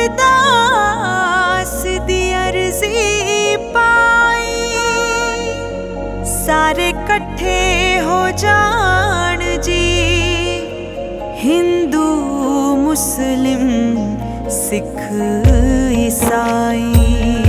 अरदास दी अर्जी पाई, सारे कट्ठे हो जान जी। हिंदू मुस्लिम सिख ईसाई,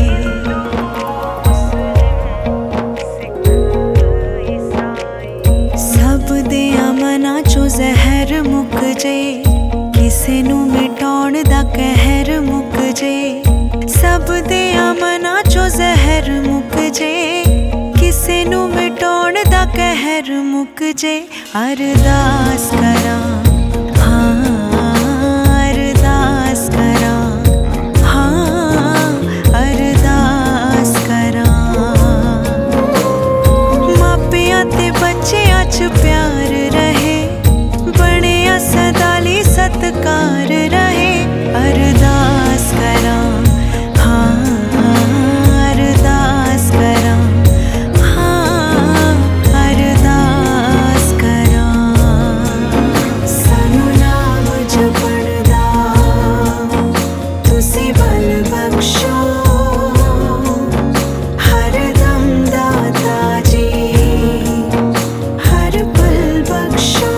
सब दियां मनां चों जहर मुक जे, किसे नू मिटाउण दा कहर मुक जे। सब दियां मनां चों जहर मुक जे, किसे नू मिटाउण दा कहर मुक जे। अरदास करां, हाँ अरदास करां, हाँ अरदास करां। मापियां ते बच्चियां च प्यार रहे, बणिया सदाली सत्कार रहे। अरदास करां, हाँ अरदास करां, हाँ अरदास करां। सानू नाम जपण दा तुसी बल बख्शो, हर दम दाता जी हर पल बख्शो।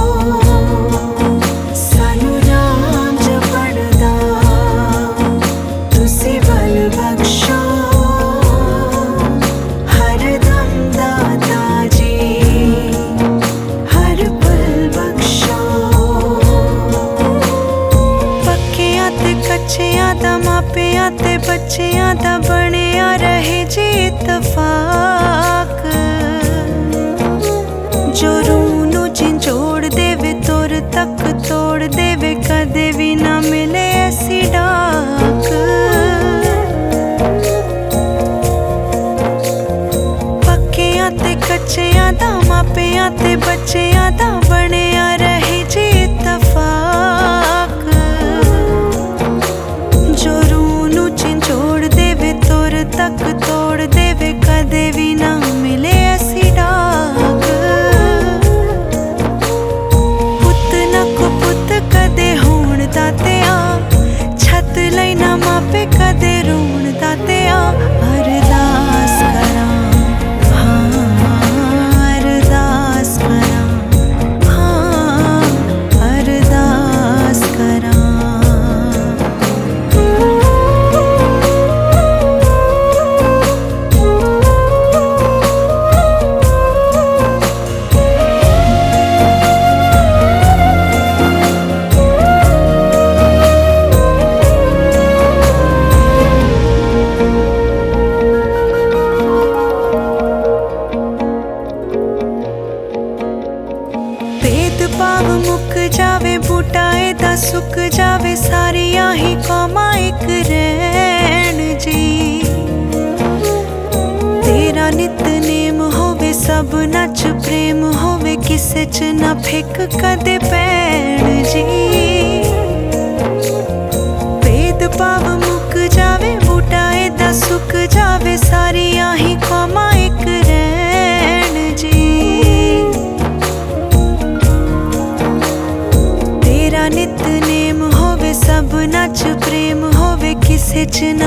सानू नाम जपण दा तुसी बल बख्शो, हर दम दाता जी हर पल बख्शो। पक्कियां ते कच्चियां दा मापियां ते बच्चियां दा बणिया रहे जी इत्तफाक। जो रूह नू झिंझोड़ देवे तुर तक तोड़ देवे, कदे भी ना मिले ऐसी डाक। पक्कियां ते कच्चियां दा मापियां ते बच्चियां दा बणिया रहे जी इत्तफाक। जो रूह नू झिंझोड़ देवे तुर तक तोड़ देवे, कदे भी ना मिले ऐसी डाक। पुत ना कुपुत कदे होण दातिया, छत लई ना मापे कदे रोण दातिया। अरदास करां, हाँ अरदास करां, हाँ अरदास करां। भेदभाव मुक जावे, बूटा एदा सुक जावे, सारियां ही कौमां इक रैण जी। तेरा नितनेम होवे सबना च प्रेम होवे, किसे च ना फिक कदे पैण जी। भेदभाव मुक जावे, बूटा एदा सुक जावे, सारियां ही कौमां इक रैण जी। तेरा नितनेम होवे सबना च प्रेम होवे, किसे च